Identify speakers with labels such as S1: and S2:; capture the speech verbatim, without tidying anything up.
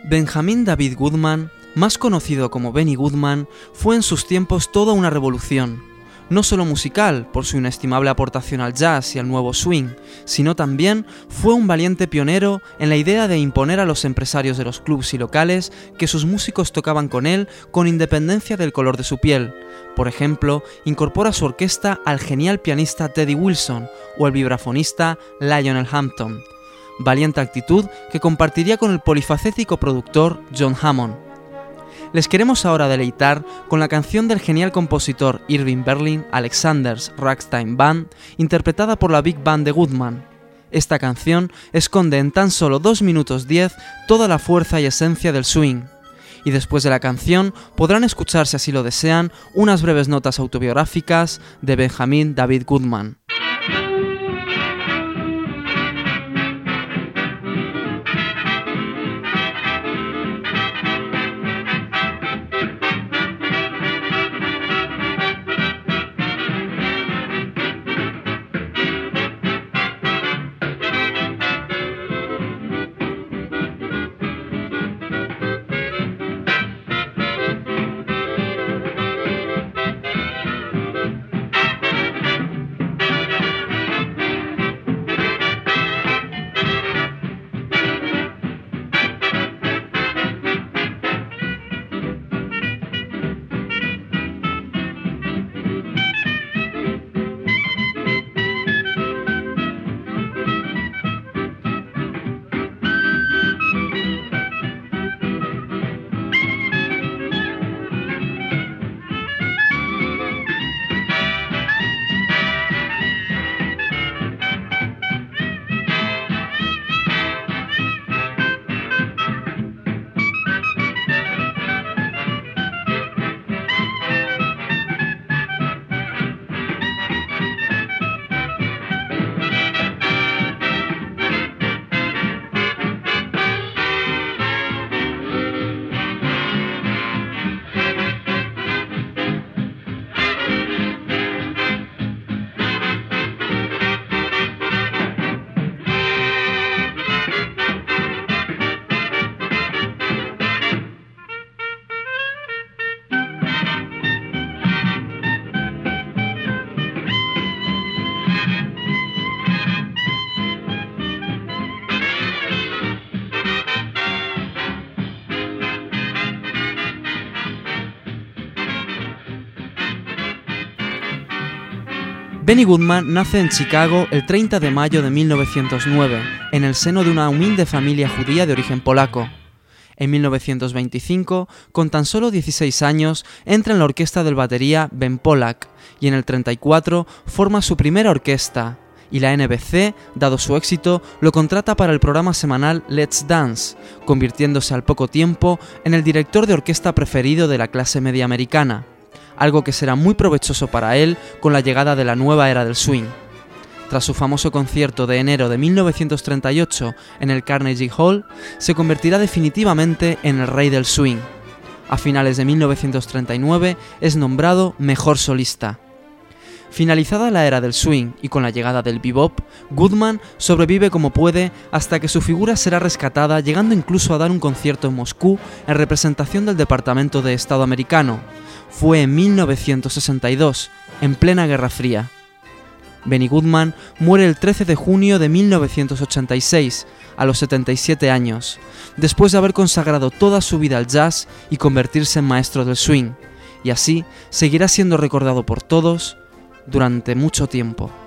S1: Benjamin David Goodman, más conocido como Benny Goodman, fue en sus tiempos toda una revolución, no solo musical, por su inestimable aportación al jazz y al nuevo swing, sino también fue un valiente pionero en la idea de imponer a los empresarios de los clubs y locales que sus músicos tocaban con él con independencia del color de su piel. Por ejemplo, incorpora a su orquesta al genial pianista Teddy Wilson o el vibrafonista Lionel Hampton. Valiente actitud que compartiría con el polifacético productor John Hammond. Les queremos ahora deleitar con la canción del genial compositor Irving Berlin Alexander's Ragtime Band, interpretada por la Big Band de Goodman. Esta canción esconde en tan solo dos minutos diez toda la fuerza y esencia del swing. Y después de la canción podrán escuchar, si así lo desean, unas breves notas autobiográficas de Benjamin David Goodman. Benny Goodman nace en Chicago el treinta de mayo de mil novecientos nueve, en el seno de una humilde familia judía de origen polaco. En mil novecientos veinticinco, con tan solo dieciséis años, entra en la orquesta del batería Ben Pollack y en el treinta y cuatro forma su primera orquesta, y la N B C, dado su éxito, lo contrata para el programa semanal Let's Dance, convirtiéndose al poco tiempo en el director de orquesta preferido de la clase media americana, algo que será muy provechoso para él con la llegada de la nueva era del swing. Tras su famoso concierto de enero de mil novecientos treinta y ocho en el Carnegie Hall, se convertirá definitivamente en el rey del swing. A finales de mil novecientos treinta y nueve es nombrado mejor solista. Finalizada la era del swing y con la llegada del bebop, Goodman sobrevive como puede hasta que su figura será rescatada, llegando incluso a dar un concierto en Moscú en representación del Departamento de Estado americano. Fue en mil novecientos sesenta y dos, en plena Guerra Fría. Benny Goodman muere el trece de junio de mil novecientos ochenta y seis, a los setenta y siete años, después de haber consagrado toda su vida al jazz y convertirse en maestro del swing, y así seguirá siendo recordado por todos durante mucho tiempo.